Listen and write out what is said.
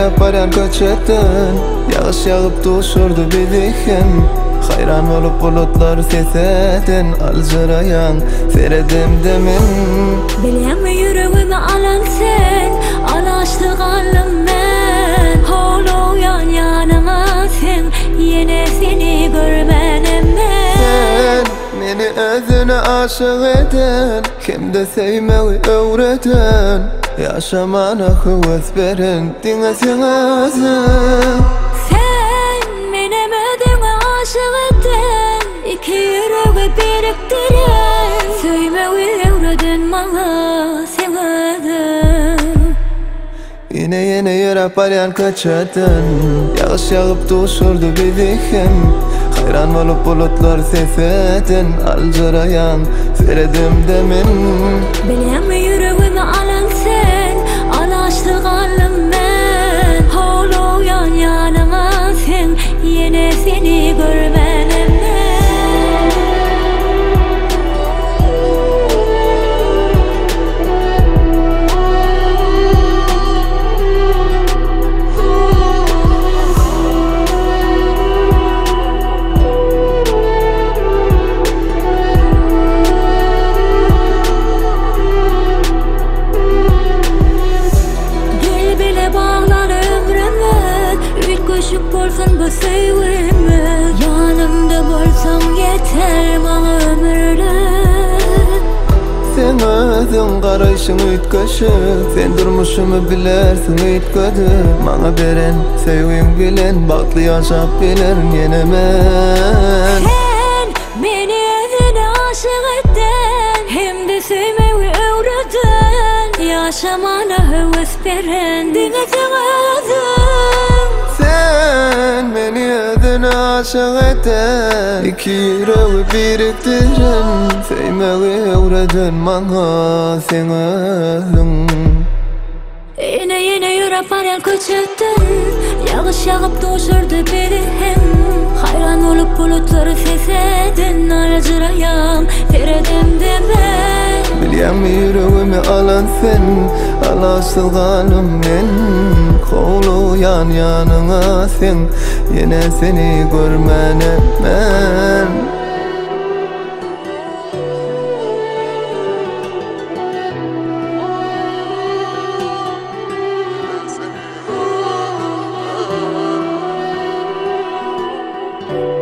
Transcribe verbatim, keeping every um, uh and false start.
yaparan köçetten yağış yağıp tuşurdu bizihem. Hayran olup bulutlar seseden alcırayan seredim demin. Bileme yüreğimi alan sen, alaştık alım ben. Holo yan yanıma sen, yine seni görmenim ben. Sen beni özüne aşık eden, hem de sevmeyi öğreten, yaşamana hıvız veren dine sen özün. Sen benim ödüme aşık eden, iki yüreği biriktiren, sevmeyi öğreten bana sen özün. Yine yine yere parayan kaçadan yağış yağıp tuşurdu bizihem. Hayran olup bulutlar seseden alcırayan seredim demin. Bileme yüreğimi alan sen, alaştık alım ben. Holo yan yanıma sen, yine seni görmenim ben. Küçük bolsun bu sevgimiz, yanımda bolsam yeter bana ömürlük. Sen özün karayışın ütköşü, sen durmuşumu bilersin ütködü. Bana beren sevgin bilen, baklı yaşap bilerin yine men. Sen beni özüne aşık ettin, hem de sevmeyi öğreten, yaşamana hıvız veren dine sen özün. Sen beni özüne aşık eden, iki yüreği biriktiren, sevmeyi öğreten bana sen özün. Yine yine yürep arayan köçetten, yağış yağıp tuşurdu bizihem. Hayran olup bulutları seseden alcırayan seredim demin. Bilyem yüreğimi alan sen, alaştırganım men. Kolu yan yanına sen, yine seni görmenem ben. Thank